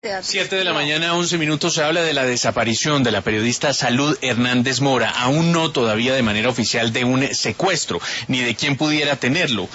7 de la mañana, 11 minutos. Se habla de la desaparición de la periodista Salud Hernández Mora. Aún no todavía de manera oficial de un secuestro, ni de quién pudiera tenerla.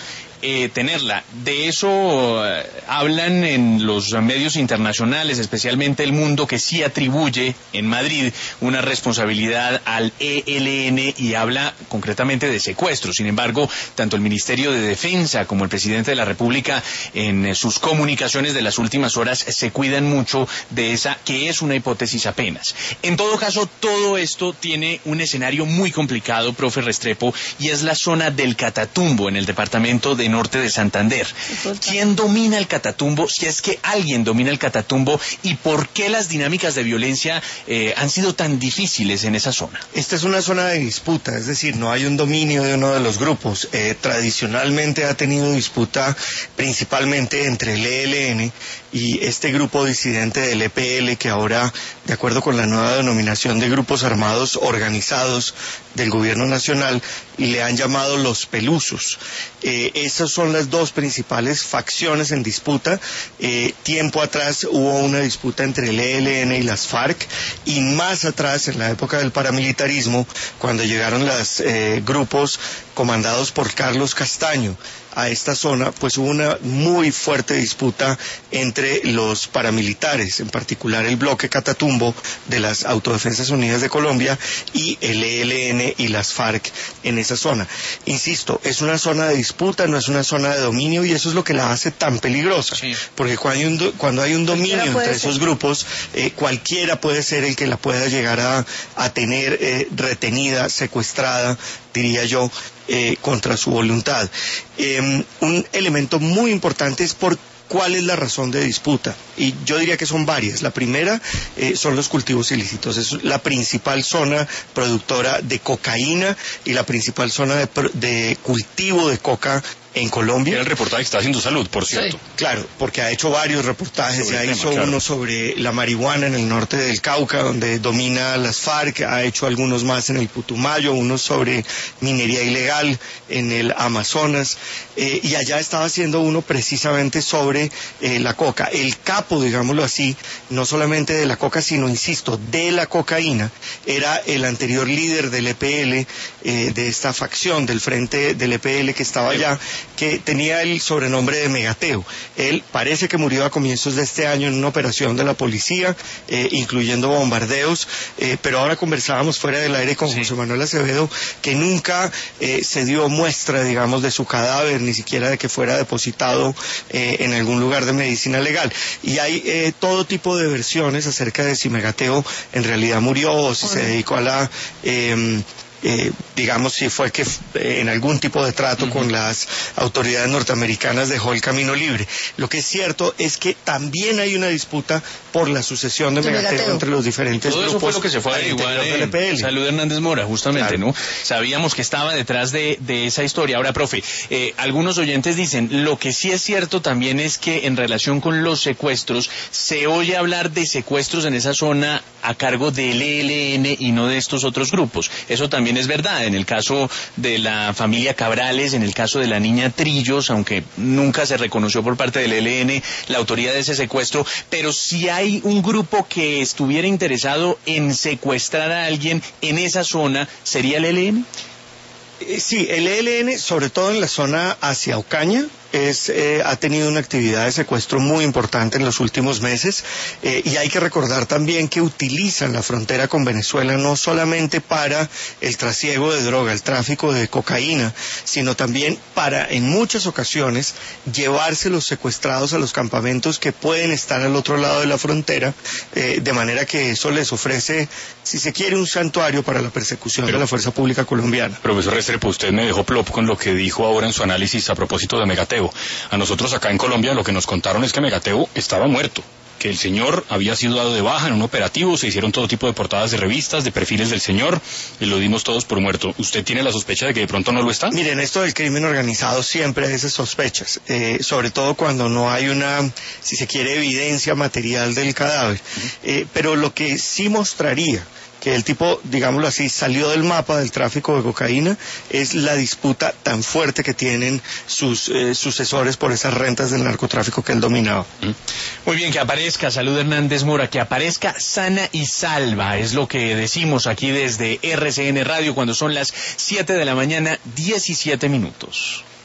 De eso hablan en los medios internacionales, especialmente El Mundo, que sí atribuye en Madrid una responsabilidad al ELN y habla concretamente de secuestro. Sin embargo, tanto el Ministerio de Defensa como el presidente de la República en sus comunicaciones de las últimas horas se cuidan mucho de esa, que es una hipótesis apenas. En todo caso, todo esto tiene un escenario muy complicado, profe Restrepo, y es la zona del Catatumbo, en el departamento de Norte de Santander. ¿Quién domina el Catatumbo? Si es que alguien domina el Catatumbo, ¿y por qué las dinámicas de violencia han sido tan difíciles en esa zona? Esta es una zona de disputa, es decir, no hay un dominio de uno de los grupos. Tradicionalmente ha tenido disputa principalmente entre el ELN y este grupo disidente del EPL, que ahora, de acuerdo con la nueva denominación de grupos armados organizados del gobierno nacional, le han llamado los Pelusos. Esas son las dos principales facciones en disputa. Tiempo atrás hubo una disputa entre el ELN y las FARC, y más atrás, en la época del paramilitarismo, cuando llegaron los grupos comandados por Carlos Castaño a esta zona, pues hubo una muy fuerte disputa entre los paramilitares, en particular el bloque Catatumbo de las Autodefensas Unidas de Colombia y el ELN y las FARC en esa zona. Insisto, es una zona de disputa, no es una zona de dominio, y eso es lo que la hace tan peligrosa, sí. Porque cuando hay un dominio entre esos grupos, cualquiera puede ser el que la pueda llegar a tener retenida, secuestrada, diría yo, contra su voluntad. Un elemento muy importante es ¿cuál es la razón de disputa? Y yo diría que son varias. La primera son los cultivos ilícitos. Es la principal zona productora de cocaína y la principal zona de cultivo de coca en Colombia. Era el reportaje que está haciendo Salud, por cierto. Sí. Claro, porque ha hecho varios reportajes. Ya hizo uno sobre la marihuana en el norte del Cauca, donde domina las FARC, ha hecho algunos más en el Putumayo, unos sobre minería ilegal en el Amazonas, y allá estaba haciendo uno precisamente sobre la coca. El capo, digámoslo así, no solamente de la coca, sino, insisto, de la cocaína, era el anterior líder del EPL, de esta facción del frente del EPL que estaba allá, que tenía el sobrenombre de Megateo. Él parece que murió a comienzos de este año en una operación de la policía, incluyendo bombardeos, pero ahora conversábamos fuera del aire con José Manuel Acevedo, que nunca se dio muestra, digamos, de su cadáver, ni siquiera de que fuera depositado en algún lugar de medicina legal. Y hay todo tipo de versiones acerca de si Megateo en realidad murió o si se dedicó a la... digamos, si fue que en algún tipo de trato con las autoridades norteamericanas dejó el camino libre. Lo que es cierto es que también hay una disputa por la sucesión de Megateo entre los diferentes grupos. Todo eso fue lo que se fue a averiguar en Salud Hernández Mora, justamente, claro. ¿No? Sabíamos que estaba detrás de esa historia. Ahora, profe, algunos oyentes dicen, lo que sí es cierto también es que en relación con los secuestros, se oye hablar de secuestros en esa zona a cargo del ELN y no de estos otros grupos. Eso también es verdad, en el caso de la familia Cabrales, en el caso de la niña Trillos, aunque nunca se reconoció por parte del ELN la autoría de ese secuestro, pero si hay un grupo que estuviera interesado en secuestrar a alguien en esa zona, ¿sería el ELN? Sí, el ELN, sobre todo en la zona hacia Ocaña, ha tenido una actividad de secuestro muy importante en los últimos meses, y hay que recordar también que utilizan la frontera con Venezuela no solamente para el trasiego de droga, el tráfico de cocaína, sino también para, en muchas ocasiones, llevarse los secuestrados a los campamentos que pueden estar al otro lado de la frontera, de manera que eso les ofrece, si se quiere, un santuario para la persecución de la fuerza pública colombiana. Profesor Restrepo, usted me dejó plop con lo que dijo ahora en su análisis a propósito de Megateo. A nosotros acá en Colombia lo que nos contaron es que Megateo estaba muerto, que el señor había sido dado de baja en un operativo, se hicieron todo tipo de portadas de revistas, de perfiles del señor, y lo dimos todos por muerto. ¿Usted tiene la sospecha de que de pronto no lo está? Miren, esto del crimen organizado siempre hay esas sospechas, sobre todo cuando no hay una, si se quiere, evidencia material del cadáver. Pero lo que sí mostraría que el tipo, digámoslo así, salió del mapa del tráfico de cocaína, es la disputa tan fuerte que tienen sus sucesores por esas rentas del narcotráfico que él dominaba. Muy bien, que aparezca Salud Hernández Mora, que aparezca sana y salva, es lo que decimos aquí desde RCN Radio cuando son las 7 de la mañana, 17 minutos.